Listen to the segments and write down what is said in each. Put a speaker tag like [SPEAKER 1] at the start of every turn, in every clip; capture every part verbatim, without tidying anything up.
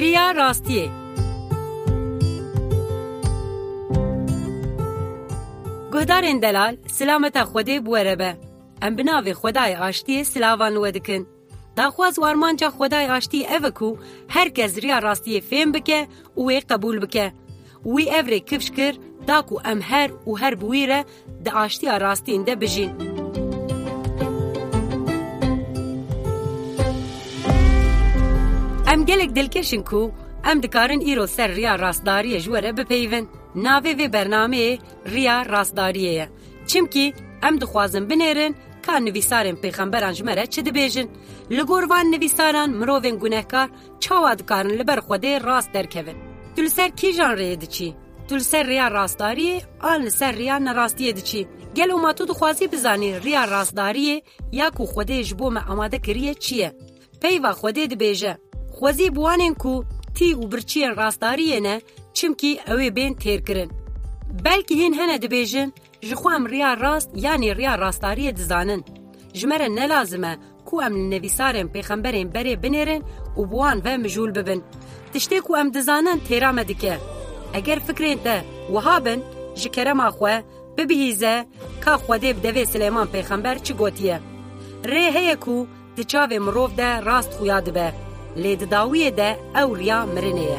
[SPEAKER 1] ریا راستیه. گهدارین دلال سلامت خوده بوره به. ام بناوی خدای آشتی سلاوان ودکن. داخواز وارمانجا خدای آشتی اوکو هر کس ریا راستیه فهم بکه اوی قبول بکه. وی اوری کفش کر داکو ام هر و هر بویره دا آشتی راستی انده بجین. ام گلک دلکشن کو ام دکارن ایرو سر ریا راستداری جوره بپیون. ناوی وی برنامه ریا راستداریه. چمکی ام دخوازن بنیرن که نویسارن پیغمبران جمره چه دبیجن. لگوروان نویساران مروین گناهکار چاوا دکارن لبر خوده راست درکون. تل سر کی جان ریه دچی؟ تل سر ریا راستداریه آن سر ریا نراستیه دچی. گل اوما تو دخوازی بزانی ریا راستداریه یا کو خوده جبو ما آماده کریه چیه؟ پیوا خوده دبیجه. خوازی بوانن کو تی و برچین راستداریه نه چمکی اوی بین تیر کرن. بلکه هین هنه دبیجن جخوام ریا راست یعنی ریا راستداریه دزانن. جمره نلازمه کو ام نویسارن پیغمبرین بره بنیرن و بوان و مجول ببن. تشتی کو ام دزانن تیرامه دکه. اگر فکرین ده وهابن جکرم آخوه ببهیزه که خوده بدوی سلیمان پیغمبر چی گوتیه. ره هیه کو دچاوه مروف ده راست خویاد به. لید داویه ده او ریا مرنه.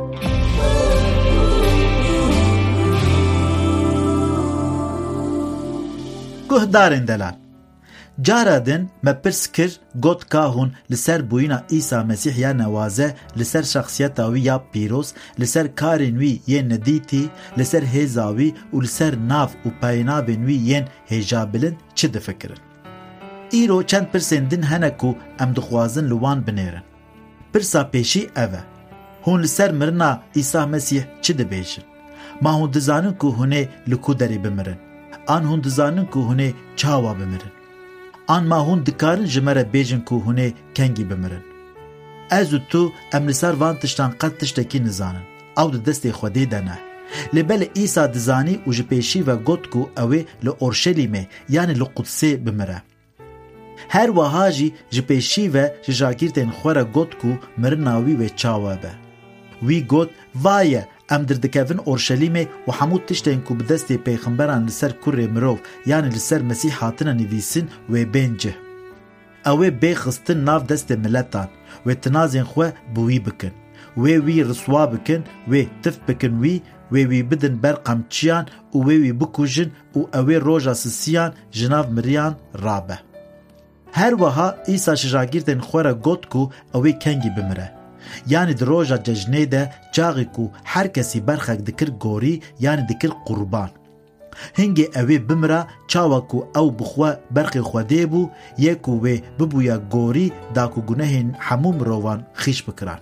[SPEAKER 2] گهدارین دلال جارا دن مپرس کر گوت کاهون لسر بوینا عیسی مسیح یا نوازه لسر شخصیتاوی یا پیروز لسر کارنوی ین ندیتی لسر هزاوی و لسر ناف و پاینابنوی ین هجابلن چه دفکرن ایرو چند پرسین دن هنکو ام دخوازن لوان بنیرن پرسا پیشی اوه هون لسر مرنا عیسی مسیح چه دبیشن ما هون دزانن که هونه لکو داری بمرن آن هون دزانن که هونه چاوا بمرن آن ما هون دکارن جمره بیجن که هونه کنگی بمرن از و تو ام لسر وان تشتان قد تشتکی نزانن او ده دست خوده دنه لبل ایسا دزانی و جپیشی و گوت که اوه لأورشلیمه یعنی لقدسه بمره هر وحاجی جپیشی و جاگیرتین خوره گوت که مرناوی و چاوا به وی گوت وایه ام دردکوین اورشلیمه و حمود تشتین که بدست پیغمبران لسر کره مروف یعنی لسر مسیح حاطنه نویسین و بینجه اوه بی خستن ناف دست ملتان و تنازین خواه بوی بکن و وی رسوا بکن و تف بکن وی و وی بدن بر قمچیان و وی بکوژن و اوه روژا سسیان جناف مریان رابه هر وها ایسا شجاگیرتین خوره گوت که اوه کنگی بمره یعنی در روژا ججنه ده چاقی که هر کسی برخک دکر گوری یعنی دکر قربان هنگی اوه بمره چاوا که او بخواه برخی خوده بو یکو وی ببویا گوری دا که گناهین حموم روان خیش بکران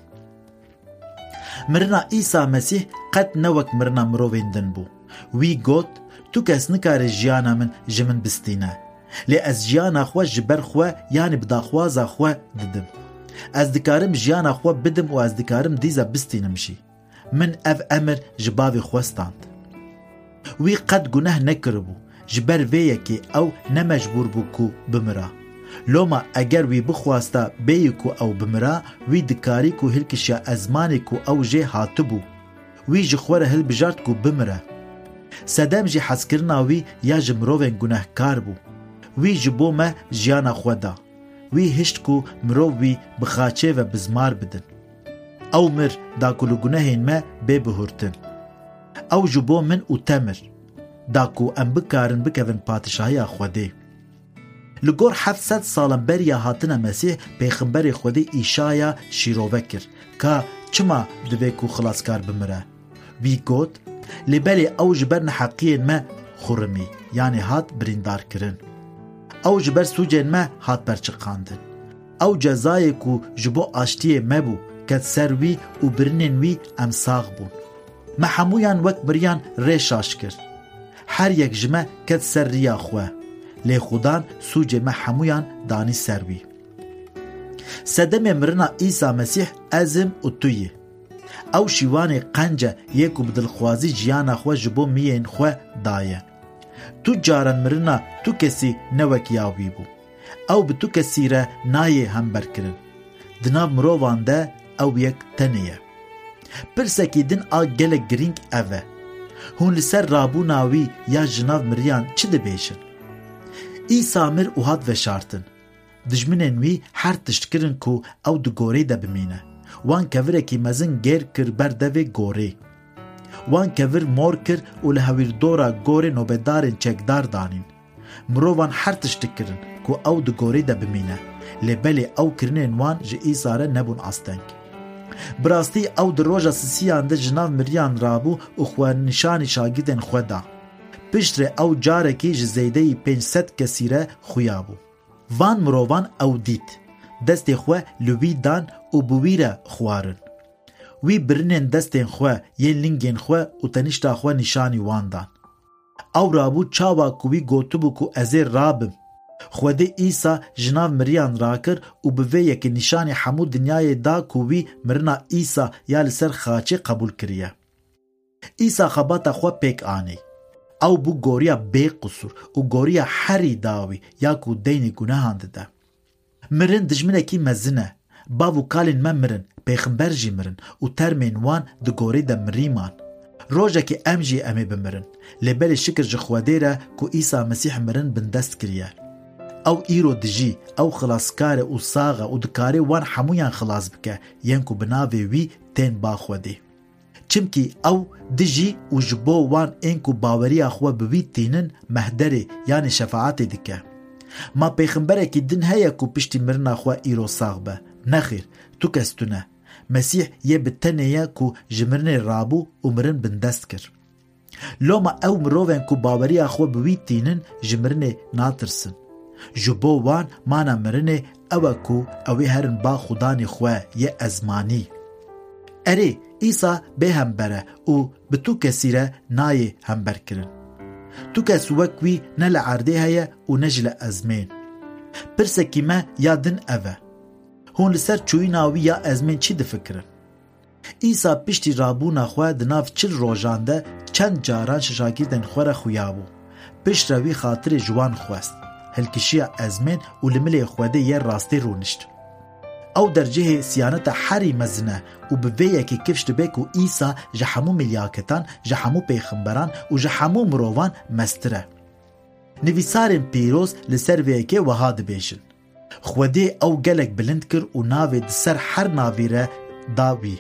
[SPEAKER 2] مرنا عیسی مسیح قد نوک مرنا مروویندن بو وی گوت تو کس نکار جیانا من جمن بستینه لی از جیانا خواه جبر خواه یعنی بداخوازا خواه ددم از دکارم جیانا خواه بدم و از دکارم دیزا بستینمشی من اف امر جباوی خواستاند وی قد گناه نکربو جبر ویه که او نمجبور بو کو بمرا لوما اگر وی بخواستا بیه کو او بمرا وی دکاری کو هلکشا ازمانی کو او جه هاتبو وی جخوره هل بجارت کو بمرا سدام جی حسکرنا وی یا جمروین گناه کار بو وی جبو ما جیانا خوادا وی هشت کو مرو وی بخاچه و بزمار بدن او مر دا کلو گناهین ما بی بهورتن او جبو من او تمر دا کو ام بکارن بکوین پادشاهی خوده لگور هفتصد سالن بریا هاتن مسیح پیغمبر خوده ایشایا شیروه کر که چما دوی کو خلاصکار بمره وی گوت لبلی او جبرن حقیین ما خورمی یعنی هات بریندار کرن او جبر سوجین ما هات برچقاندن او جزای کو جبو آشتی مبو کد سروی و برنین وی امساغ بون ما همویان وک بریان ریشاش کرد هر یک جمع کد سر ریا خواه لی خودان سوجه ما همویان دانی سروی سدم مرنا عیسی مسیح ازم و تویه او شیوان قنجه یکو بدلخوازی جیانا خواه جبو میین خواه دایه تو جارن مرنا تو کسی نوک یاوی بو او به تو کسی را نایه هم برکرن دناب مرووان ده او یک تنیه Pirseki din a gelek girîng ev e. Hûn li ser rabûna wî ya jinav miriyan çi dibêjin? İsa mir û hat veşartin. Dijminên wî her tiştkirin ku ew di gorê de bimîne. Wan kevirekî mezin gêr kir ber devê gorê. Wan kevir mor kir û li hewîrdora gorê nobedarên çekdar danîn. Mirovan her tiştik kirin ku ew di gorê de bimîne. Lêbelê ew kirinên wan ji İsa re nebûn asteng. Bi rastî ew di roja sisiyan de ji nav miriyan rabû û xwe nîşanî şagirdên xwe da. Piştre ew carekî ji zêdeyî pênc sed kesî re xuyabû. Van mirovan ew dît. Destê xwe li wî dan û bi wî re xwarin. Wî birinên destên xwe yên lingên xwe û tenîşta xwe nîşanî wan dan. Ew rabû çawa ku wî gotibû ku ez ê rabim. Xwedê İsa ji nav miriyan rakir û bi vê yekê nîşanê hemû dinyayê da ku wî mirina İsa ya li ser xaçê qebûl kiriye. İsa xebata xwe pêk anî. Ew bû goriya bê qusûr û goriya herî dawî ya ku deynê gunehan dide. Mirin dijminekî mezin e. Bav û kalên me mirin, pêximber jî mirin û termên wan di gorê de mirîman. Rojekê em jî em ê bimirin. Lêbelê şikir ji Xwedê re ku İsa Mesîh mirin bindest kiriye. Ew îro dijî, ew xilaskar e û sax e û dikarê wan hemûyan xilas bike yên ku bi navê wî tên ba Xwedê. Çimkî ew dijî û ji bo wan ên ku baweriya xwe bi wî tînin mehderê yanî şefaetê dike. Ma pêximberekî din heye ku piştî mirina xwe îro sax be. Nexêr, tu kes tu ne. Mesîh yê bi tenê ye ku ji mirinê rabû û mirin bindest kir. Loma ew mirovên ku baweriya xwe bi wî tînin ji mirinê natirsin. Ji bo wan mana mirinê ew e ku ew ê herin ba xudanê xwe yê ezmanî. Erê İsa bê hember e û bi tu kesî re nayê hemberkirin. Tu kes wek wî ne li erdê heye û ne jî li ezmên. Pirsekî me ya din ev e. Hûn li ser çûyîna wî ya ezmên çi difikirin? İsa piştî rabûna xwe di nav çil rojan de çend caran ji şagirdên xwe re xuyabû. Piştre wî xatirê ji wan xwest. Hilkişiya ezmên û li milê Xwedê yê rastî rûnişt. Ew dercehê siyaneta herî mezin e û bi vê yekê kifş dibe ku İsa ji hemû milyaketan, ji hemû pêximberan û ji hemû mirovan mestir e. Nivîsarên pîroz li ser vê yekê wiha dibêjin. Xwedê ew gelek bilind kir û navê di ser her navî re da wî.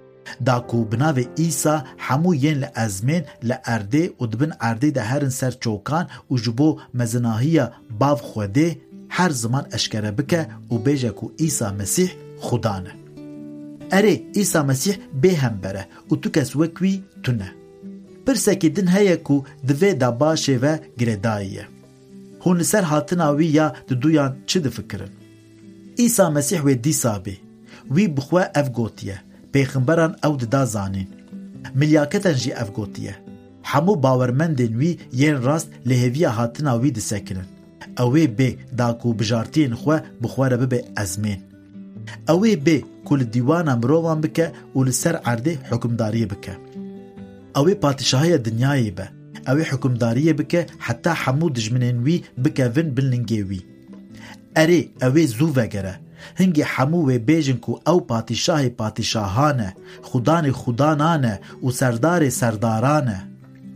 [SPEAKER 2] Da ku bi navê İsa hemû yên li ezmên li erdê û dibin erdê de herin ser çokan û ji bo mezinahiya bav Xwedê her zaman eşkere bike û bêje ku İsa Mesîh xudan e. Erê İsa Mesîh bê hember e û tu kes wek wî tu ne. Pirsekî din heye ku di vê da başê ve girêdayî ye. Hûn li ser hatina wî ya di duyan çi difikirin? İsa Mesîh wê dîsa bê. Wî bi xwe ev gotiye. Pêximberan ew dida zanîn. Milyaketan jî ev gotiye. Hemû bawermendên wî yên rast li hêviya hatina wî disekirin. Ew ê bê da ku bijartiyên xwe bi xwe re bibe ezmên. Ew ê bê ku li dîwana mirovan bike û li ser erdê hukmdariyê bike. Ew ê patîşahiya dinyayê be. Ew ê hukmdariyê bike heta hemû dijminên wî bikevin bin lingê wî. Erê ew ê zû vegere. Hingê hemû wê bêjin ku ew patîşahê patîşahan e, xudanê xudanan e û serdarê serdaran e.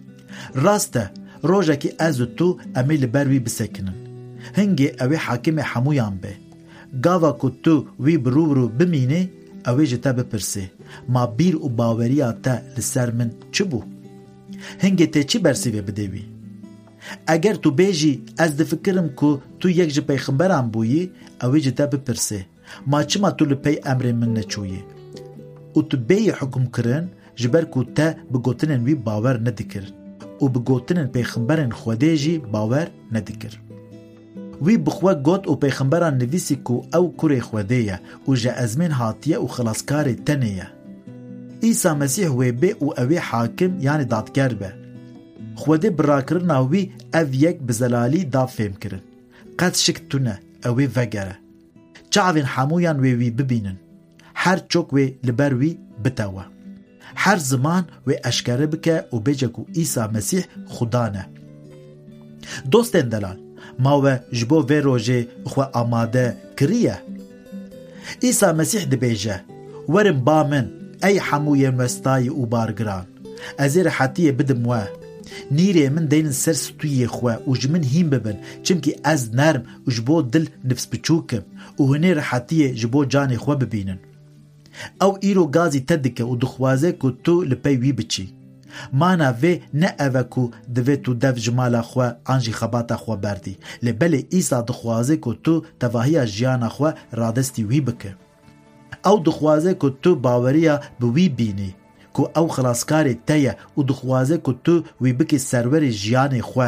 [SPEAKER 2] Rast e, rojekî ez û tu em ê li ber wî bisekinin. Hingê ew ê hakimê hemûyan be. Gava ku tu wî bi rûbirû bimînî, ew ê ji te bipirsê, ma bîr û baweriya te li ser min çi bû? Hingê tê çi bersîvê bide wî? Eger tu bêjî ez difikirim ku tu yek ji pêximberan bûyî, ew ê ji te bipirsê, ma çima tu li pey emrên min neçûyî? û tu bêyî hukm kirin ji ber ku te bi gotinên wî bawer nedikirin û bi gotinên pêximberên Xwedê jî bawer nedikir. Wî bi xwe got û pêximberan nivîsî ku ew kurê Xwedê ye û ji ezmên hatiye û xilaskarê tenê ye. İsa Mesîh wê bê û ew ê hakim yanî dadger be. Xwedê bi rakirina wî ev yek bi zelalî da fêm kirin. Qet şik tune, ew ê vegere. Çavên hemûyan wê wî bibînin. Her çok wê li ber wî bitewe. Her ziman wê eşkere bike û bêje ku İsa Mesîh xudan e. Dostên delal, ma we ji bo vê rojê xwe amade kiriye? İsa Mesîh dibêje, werin ba min, ای حموی مستای و بارگران از راحتی بدم و نیره من دین سر ستوی خو و جمن هیم ببن چمکی از نرم و جبو دل نفس بچوکم و هنی راحتی جبو جان خو ببینن او ایرو گازی تدکه و دخوازه که تو لپی وی بچی مانا وی نه اوه که دوی تو دف جمال خو آنجی خبات خو بردی لبلی ایسا دخوازه که تو تواهی جیان خو رادستی وی بکه او دخوازه که تو باوریا بوی بینی که او خلاصکار تیه و دخوازه که تو وی بکی سرور جیان خو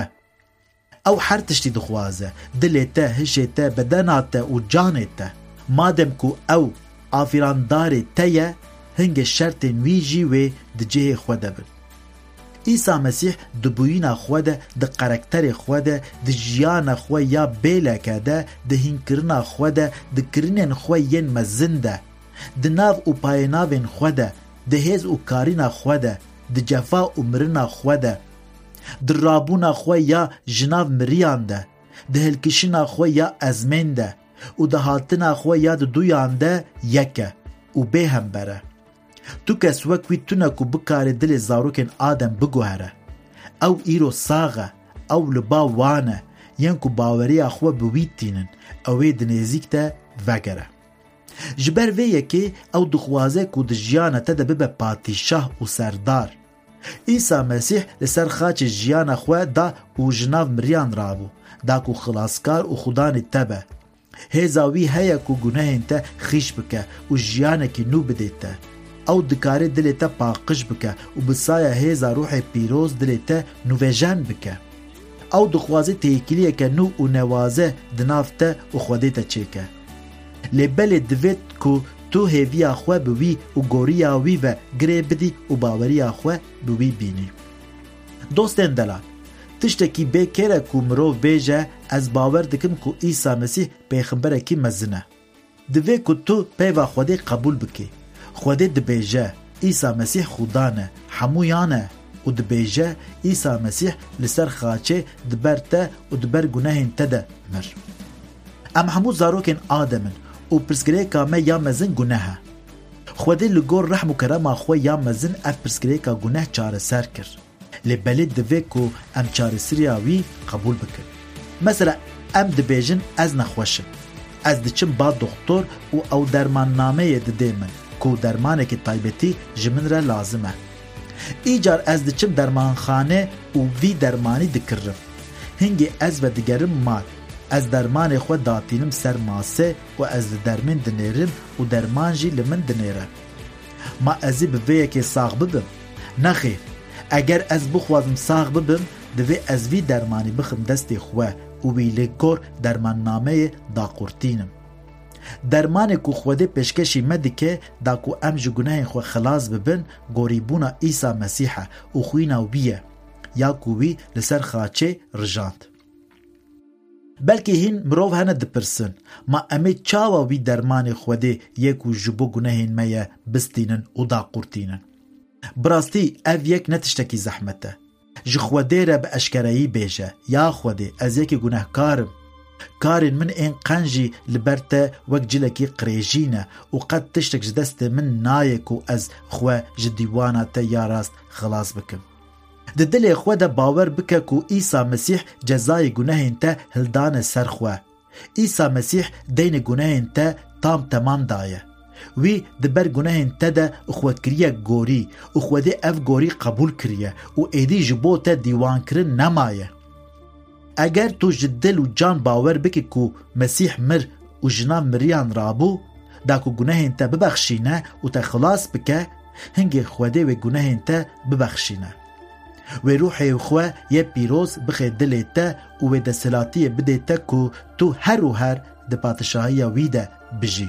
[SPEAKER 2] او هر تشتی دخوازه دلیته هشته بدناته و جانته مادم که او آفیراندار تیه هنگ شرط ویجی و دجه خوده بن عیسی مسیح دبوینا خوده د قرکتر خوده د جیان خو یا بیلکه ده د هینکرنا خوده د کرنن خو ین مزنده د ناو او پایناوین خوده د هیز او کارینا خوده د جفا او مرنا خوده د رابونا خو یا جناو مریانده د هلکشنا خو یا ازمنده او د هاتنا خو یا د دویانده یکه او به هم بره تو کس وکوی تونه کو بکار دل زاروکن آدم بگوهره او ایرو ساغه او لبا وانه ین کو باوری اخوه بویتینن اوی دنیزیک تا وگره جبر ویه که او دخوازه کو دجیانه تا ده ببه پاتیشاه و سردار عیسی مسیح لسر خاچ جیان اخوه دا او جناو مریان رابو دا کو خلاصکار و خدان تبه هزاوی هیا کو گناه تا خیش بکه و جیانه که نو بده تا او دکاره دلتا پاقش بکه و بسایه هزا روح پیروز دلتا نوویجان بکه او دخوازه تیکلیه که نو و نوازه دنافته و خودتا چیکه لبل دوید که تو هیوی آخوه بوی و گوری آوی و گره بدی و باوری آخوه بوی بینی دوستین دلال تشتکی بی کره که مرو بیجه از باور دکم که عیسی مسیح پیغمبره کی مزنه دوی که تو پیو خوده قبول بکی خوده دبیجه عیسی مسیح خدانه حمویانه و دبیجه عیسی مسیح لسر خاچه دبرته و دبر گناهین تده مر ام همو زاروکن آدمن و پرسکره کامه یا مزن گناهه خوده لگور رحم و کرم آخوه یا مزن اف پرسکره که گناه چاره سر کر لبلی دوی که ام چاره سریاوی قبول بکن مثلا ام دبیجن از نخوشم از دچم با دکتر و او درمان نامه دده من کو درمانه که طایبتی جمن را لازمه ایجار از دچم درمان خانه و وی درمانی دکرم هنگی از و دگرم مال از درمان خود داتینم سر ماسه و از درمین دنیرم و درمان جی لمن دنیره ما ازی بویه که ساغ ببم نخیر اگر از بخوازم ساغ ببم دوی از وی درمانی بخم دست خواه و وی لگور درمان نامه دا قرتینم درمان کو خوده پیشکشی مدکه دا کو ام جو گناه خو خلاص ببن گوریبونا عیسی مسیح او خوینا و بیه یا کووی لسر خاچه رجاند بلکه هین مروف هنه دپرسن ما امی چاوا وی درمان خوده یکو جبو گناهین میا بستینن و دا قرتینن براستی او یک نتشتکی زحمته جو خوده را به اشکرایی بیشه یا خوده از یکی گناه کارم کارن من این قنجی لبرته وک جلکی قریجینه و قد تشتک جدست من نایکو از خواه جدیوانه یا راست خلاص بکم ده دل خواه ده باور بکه که عیسی مسیح جزای گناهین تا هلدان سر خواه عیسی مسیح دین گناهین تا تام تمام دایه وی ده بر گناهین تا ده اخوات کریه گوری اخواده اف گوری قبول کریه و ایدی جبو تا دیوان کرن نمایه اگر تو جدل و جان باور بکی که مسیح مر و جناب مریان رابو دا که گناهین تا ببخشینه و تا خلاص بکه هنگی خواده و گناهین تا ببخشینه و روح خواه یه پیروز بخی دلی تا و ده سلاتی بده تا که تو هر و هر ده پادشاهی ویده بجی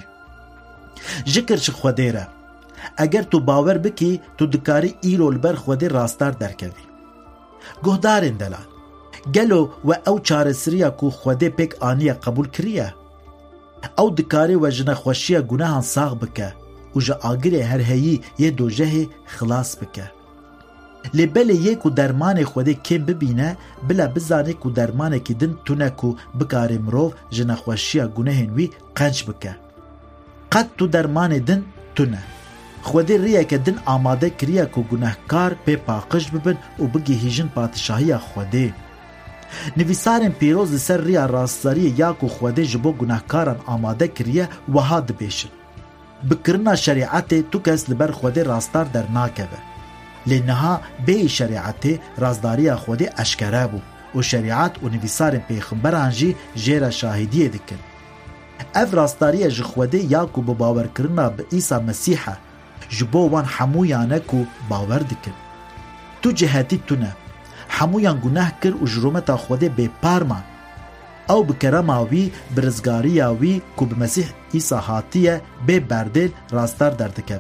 [SPEAKER 2] جکر چه خواده را اگر تو باور بکی تو دکاری ایرو لبر خواده راستار درکوی گهدارین دلال گلو و او چاره سریا کو خوده پیک آنیه قبول کریه او دکاری و جنه خوشیه گناهان ساغ بکه و جا آگره هر هایی یه دو جه خلاص بکه لبل یکو درمان خوده کم ببینه بلا بزانه کو درمانه که دن تونه کو بکاری مروف جنه خوشیه گناهن وی قنج بکه قد تو درمان دن تونه خودی ریه که دن آماده کریه که گناهکار پی پاقش ببن و بگی هیجن پادشاهی خودی. نویسارن پیروز سر ریا راستاری یا که خودی جبو گناهکاران آماده کریه و ها دبیشن. بکرنا شریعت تو کس لبر خودی راستار در ناکبه. لنها بی شریعت رازداری خودی اشکره بو و شریعت و نویسارن پیغمبران جی جیر شاهدیه دکن. اف راستاری جی خودی یا که باور کرنا به عیسی مسیحه جبو وان حمویانه که باور دکن. تو جهتی تونه حمویان گناه کر و جرومتا خودی بی پارمان او بکرماوی برزگاریاوی که به مسیح عیسی هاتیه بی بردل راستار دردکه.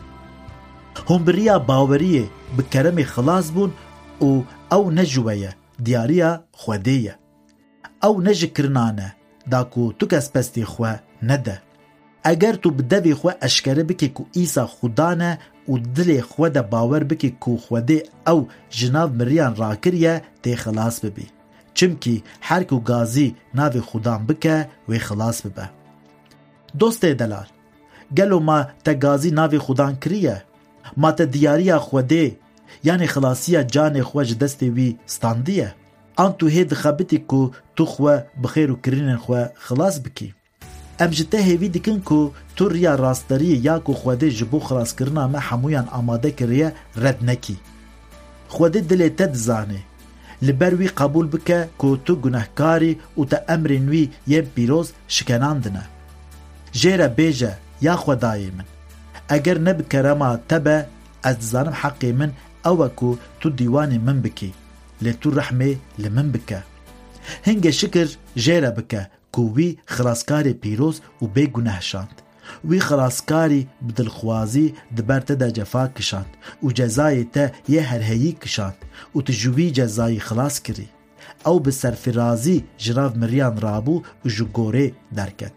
[SPEAKER 2] هم بریا باوریه بکرم خلاص بون و او نجویه دیاریا خودیه او نجکرنانه دا کو تو کس پستی خواه نده. اگر تو بدوی خواه اشکره بکی که عیسی خودانه و دل خواه دا باور بکی که خوده او جناب مریان راکریه تی خلاص ببی. چمکی هر کو گازی ناو خودان بکه وی خلاص ببه. دوست دلال گلو ما تا گازی ناو خودان کریه ما تا دیاریا خوده یعنی خلاصیه جان خواه جدستی وی ستاندیه. آن تو هید خبتی که تو خواه بخیر و کرین خواه خلاص بکی. ام جته هیوی دیکن که تو ریا راستاری یا که خوده جبو خلاص کرنا ما حمویان آماده کریه رد نکی. خوده دلی تد زانه لبروی قبول بکه که تو گناهکاری و تا امرینوی یه پیروز شکناندنه. جیره بیجه یا خدای من اگر نبکرما تبه از زانم حقی من او که تو دیوانی من بکی لی تو رحمه لمن بکه. هنگ شکر جیره بکه که وی خلاصکاری پیروز و بی گناه شاند. وی خلاصکاری بدلخوازی دبرت دا جفا کشاند و جزای تا یه هرهیی کشاند و تجوی جزای خلاص کری او به سرفرازی جناب مریان رابو و جگوره درکت.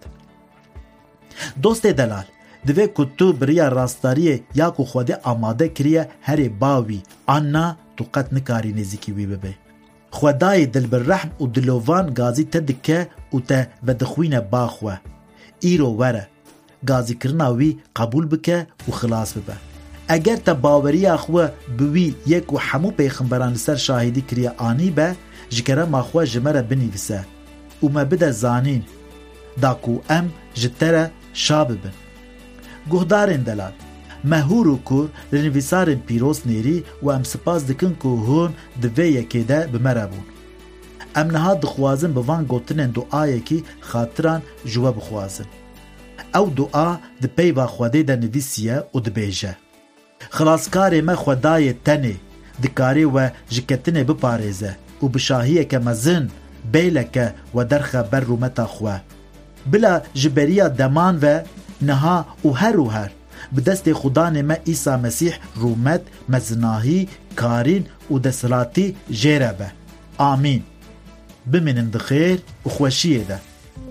[SPEAKER 2] دوست دلال دوی که تو بریا راستاری یا که خوده آماده کریه هر باوی آنا تو قد نکاری نزیکی وی ببه. خدای دل بالرحم و دلوان گازی تدکه و تا ودخوین باخوه ایرو وره گازی کرناوی قبول بکه و خلاص ببه. اگر تا باوری اخوه بوی یک و حمو پیغمبران سر شاهدی کریه آنی به جکره ما خواه جمره بنیویسه و ما بده زانین داکو ام جتره شاب بن. گهدارین دلال مهور و کور لنویسارن پیروز نیری و ام سپاس دکن که هون دوی یکی ده بمره بون. ام نها دخوازن بوان گوتنن دعای که خاطران جوا بخوازن. او دعا ده پیوا خوده ده نویسیه و ده بیجه. خلاصکار ما خدای تنه دکاری و جکتنه بپارزه و بشاهیه که مزن بیلکه و درخه بر رومتا خواه. بلا جبریا دمان و نها و هر و هر بدست خدان ما عیسی مسیح رومت مزناهی کارین و دسلاتی جیره به. آمین. بمنن دخیر و خوشیه ده.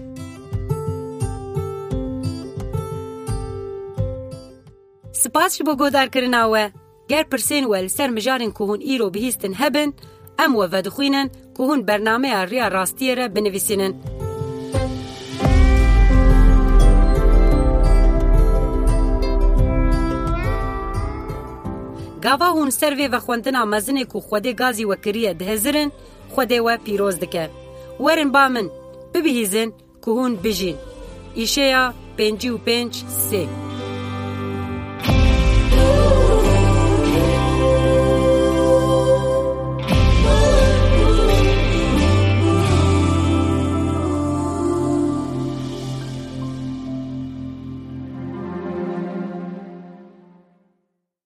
[SPEAKER 1] سپاس بو گودار کرناوه گر پرسین ول سر مجارن که هون ایرو بهیستن هبن ام و ودخوینن که هون برنامه ریا راستیه را بنویسینن. گاوا هون سروی و خوندنا مزنه که خوده گازی و کریه دهزرن خوده و پیروز دکه. ورن با من ببهیزن که هون بجین. ایشه یا پنجی و پنج سی.